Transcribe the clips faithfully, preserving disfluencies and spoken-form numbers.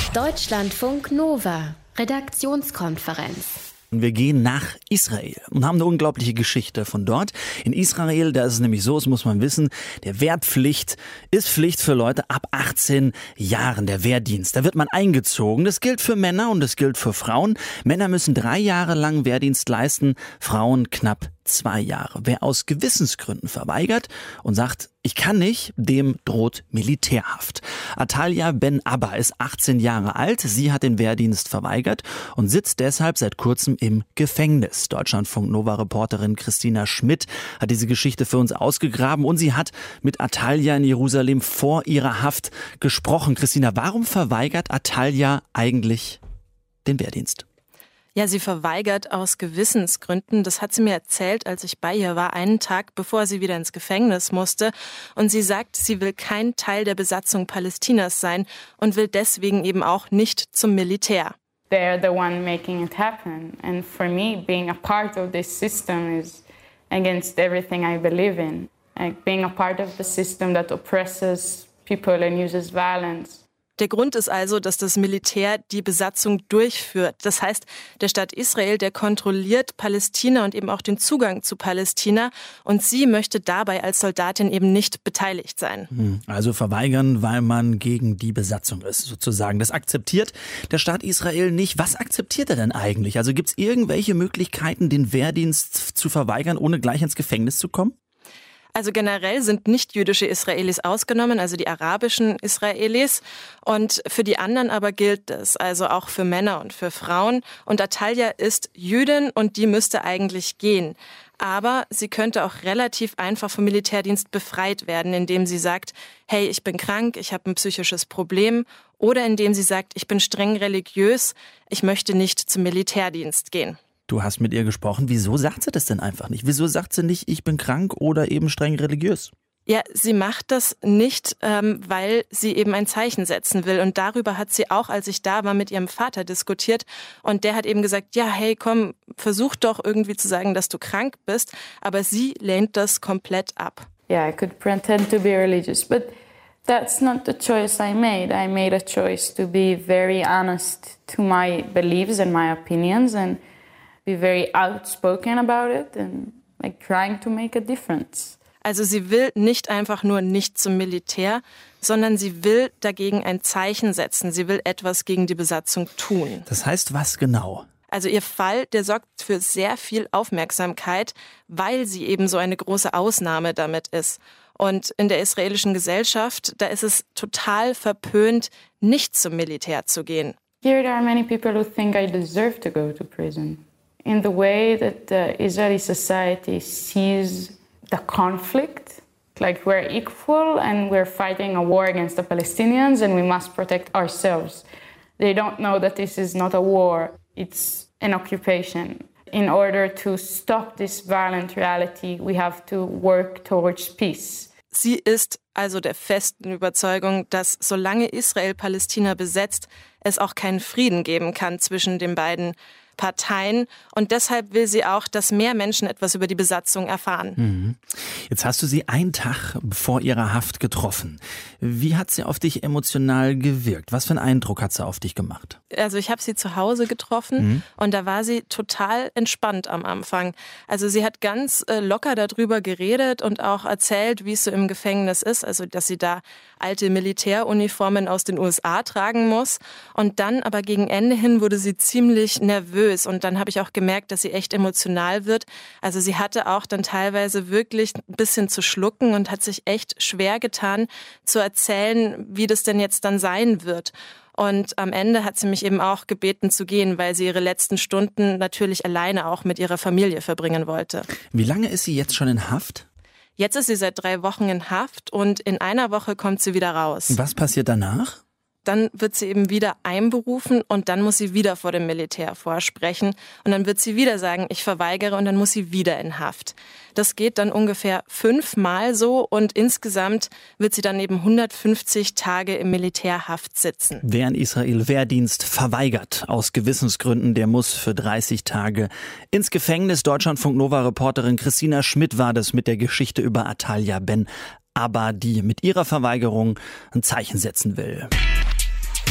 Deutschlandfunk Nova, Redaktionskonferenz. Wir gehen nach Israel und haben eine unglaubliche Geschichte von dort. In Israel, da ist es nämlich so, das muss man wissen, der Wehrpflicht ist Pflicht für Leute ab achtzehn Jahren, der Wehrdienst. Da wird man eingezogen. Das gilt für Männer und das gilt für Frauen. Männer müssen drei Jahre lang Wehrdienst leisten, Frauen knapp zwei Jahre. Wer aus Gewissensgründen verweigert und sagt, ich kann nicht, dem droht Militärhaft. Atalya Ben Abba ist achtzehn Jahre alt. Sie hat den Wehrdienst verweigert und sitzt deshalb seit kurzem im Gefängnis. Deutschlandfunk Nova-Reporterin Christina Schmidt hat diese Geschichte für uns ausgegraben und sie hat mit Atalya in Jerusalem vor ihrer Haft gesprochen. Christina, warum verweigert Atalya eigentlich den Wehrdienst? Ja, sie verweigert aus Gewissensgründen. Das hat sie mir erzählt, als ich bei ihr war, einen Tag bevor sie wieder ins Gefängnis musste. Und sie sagt, sie will kein Teil der Besatzung Palästinas sein und will deswegen eben auch nicht zum Militär. They're the one making it happen. And for me, being a part of this system is against everything I believe in. Like being a part of the system that oppresses people and uses violence. Der Grund ist also, dass das Militär die Besatzung durchführt. Das heißt, der Staat Israel, der kontrolliert Palästina und eben auch den Zugang zu Palästina. Und sie möchte dabei als Soldatin eben nicht beteiligt sein. Also verweigern, weil man gegen die Besatzung ist, sozusagen. Das akzeptiert der Staat Israel nicht. Was akzeptiert er denn eigentlich? Also gibt es irgendwelche Möglichkeiten, den Wehrdienst zu verweigern, ohne gleich ins Gefängnis zu kommen? Also generell sind nicht-jüdische Israelis ausgenommen, also die arabischen Israelis. Und für die anderen aber gilt das, also auch für Männer und für Frauen. Und Atalya ist Jüdin und die müsste eigentlich gehen. Aber sie könnte auch relativ einfach vom Militärdienst befreit werden, indem sie sagt, hey, ich bin krank, ich habe ein psychisches Problem. Oder indem sie sagt, ich bin streng religiös, ich möchte nicht zum Militärdienst gehen. Du hast mit ihr gesprochen. Wieso sagt sie das denn einfach nicht? Wieso sagt sie nicht, ich bin krank oder eben streng religiös? Ja, sie macht das nicht, ähm, weil sie eben ein Zeichen setzen will. Und darüber hat sie auch, als ich da war, mit ihrem Vater diskutiert. Und der hat eben gesagt, ja, hey, komm, versuch doch irgendwie zu sagen, dass du krank bist. Aber sie lehnt das komplett ab. Yeah, I could pretend to be religious, but that's not the choice I made. I made a choice to be very honest to my beliefs and my opinions and be very outspoken about it and like trying to make a difference. Also sie will nicht einfach nur nicht zum Militär, sondern sie will dagegen ein Zeichen setzen. Sie will etwas gegen die Besatzung tun. Das heißt was genau? Also ihr Fall, der sorgt für sehr viel Aufmerksamkeit, weil sie eben so eine große Ausnahme damit ist. Und in der israelischen Gesellschaft, da ist es total verpönt, nicht zum Militär zu gehen. Here there are many people who think I deserve to go to prison. In the way that the Israeli society sees the conflict, like we're equal and we're fighting a war against the Palestinians and we must protect ourselves. They don't know that this is not a war, it's an occupation. In order to stop this violent reality, we have to work towards peace. Sie ist also der festen Überzeugung, dass solange Israel Palästina besetzt, es auch keinen Frieden geben kann zwischen den beiden Parteien. Und deshalb will sie auch, dass mehr Menschen etwas über die Besatzung erfahren. Mhm. Jetzt hast du sie einen Tag vor ihrer Haft getroffen. Wie hat sie auf dich emotional gewirkt? Was für einen Eindruck hat sie auf dich gemacht? Also ich habe sie zu Hause getroffen mhm. und da war sie total entspannt am Anfang. Also sie hat ganz äh, locker darüber geredet und auch erzählt, wie es so im Gefängnis ist. Also dass sie da alte Militäruniformen aus den U S A tragen muss. Und dann aber gegen Ende hin wurde sie ziemlich nervös. Und dann habe ich auch gemerkt, dass sie echt emotional wird. Also sie hatte auch dann teilweise wirklich ein bisschen zu schlucken und hat sich echt schwer getan, zu erzählen, wie das denn jetzt dann sein wird. Und am Ende hat sie mich eben auch gebeten zu gehen, weil sie ihre letzten Stunden natürlich alleine auch mit ihrer Familie verbringen wollte. Wie lange ist sie jetzt schon in Haft? Jetzt ist sie seit drei Wochen in Haft und in einer Woche kommt sie wieder raus. Was passiert danach? Dann wird sie eben wieder einberufen und dann muss sie wieder vor dem Militär vorsprechen. Und dann wird sie wieder sagen, ich verweigere und dann muss sie wieder in Haft. Das geht dann ungefähr fünfmal so und insgesamt wird sie dann eben hundertfünfzig Tage im Militärhaft sitzen. Wer in Israel Wehrdienst verweigert, aus Gewissensgründen, der muss für dreißig Tage ins Gefängnis. Deutschlandfunk Nova-Reporterin Christina Schmidt war das mit der Geschichte über Atalya Ben Abba, die mit ihrer Verweigerung ein Zeichen setzen will.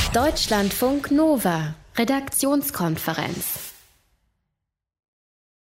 Deutschlandfunk Nova, Redaktionskonferenz.